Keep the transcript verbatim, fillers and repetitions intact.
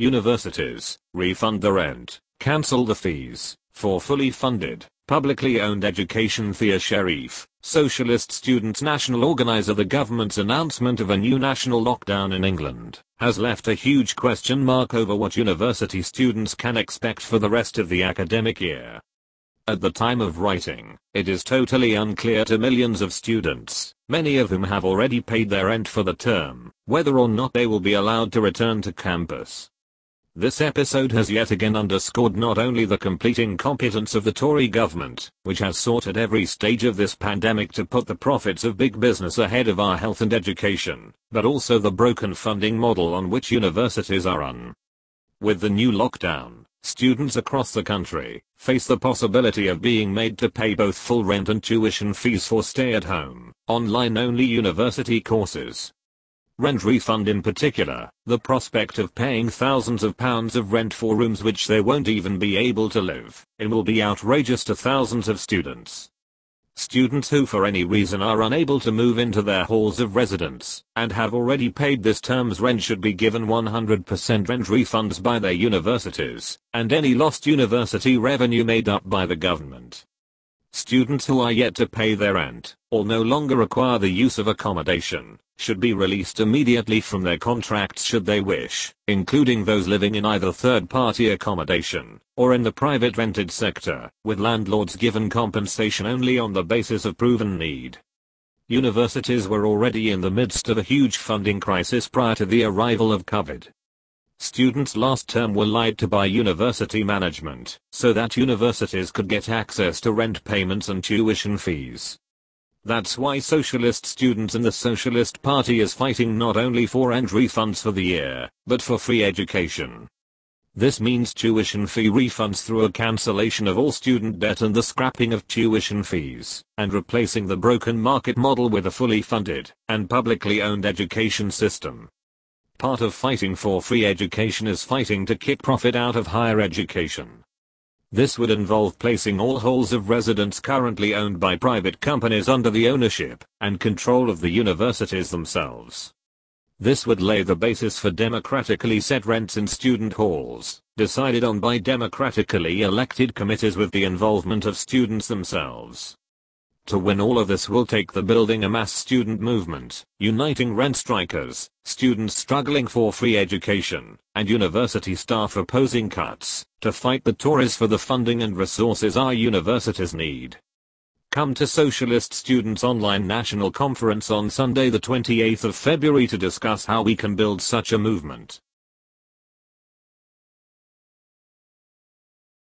Universities, refund the rent, cancel the fees, for fully funded, publicly owned education. Thea Sharif, Socialist Students National Organizer. The government's announcement of a new national lockdown in England has left a huge question mark over what university students can expect for the rest of the academic year. At the time of writing, it is totally unclear to millions of students, many of whom have already paid their rent for the term, whether or not they will be allowed to return to campus. This episode has yet again underscored not only the complete incompetence of the Tory government, which has sought at every stage of this pandemic to put the profits of big business ahead of our health and education, but also the broken funding model on which universities are run. With the new lockdown, students across the country face the possibility of being made to pay both full rent and tuition fees for stay-at-home, online-only university courses. Rent refund in particular, the prospect of paying thousands of pounds of rent for rooms which they won't even be able to live in will be outrageous to thousands of students. Students who for any reason are unable to move into their halls of residence and have already paid this term's rent should be given one hundred percent rent refunds by their universities, and any lost university revenue made up by the government. Students who are yet to pay their rent, or no longer require the use of accommodation, should be released immediately from their contracts should they wish, including those living in either third-party accommodation, or in the private rented sector, with landlords given compensation only on the basis of proven need. Universities were already in the midst of a huge funding crisis prior to the arrival of COVID. Students last term were lied to by university management, so that universities could get access to rent payments and tuition fees. That's why Socialist Students and the Socialist Party is fighting not only for rent refunds for the year, but for free education. This means tuition fee refunds through a cancellation of all student debt and the scrapping of tuition fees, and replacing the broken market model with a fully funded and publicly owned education system. Part of fighting for free education is fighting to kick profit out of higher education. This would involve placing all halls of residence currently owned by private companies under the ownership and control of the universities themselves. This would lay the basis for democratically set rents in student halls, decided on by democratically elected committees with the involvement of students themselves. To win all of this will take the building a mass student movement, uniting rent strikers, students struggling for free education, and university staff opposing cuts, to fight the Tories for the funding and resources our universities need. Come to Socialist Students Online National Conference on Sunday the twenty-eighth of February to discuss how we can build such a movement.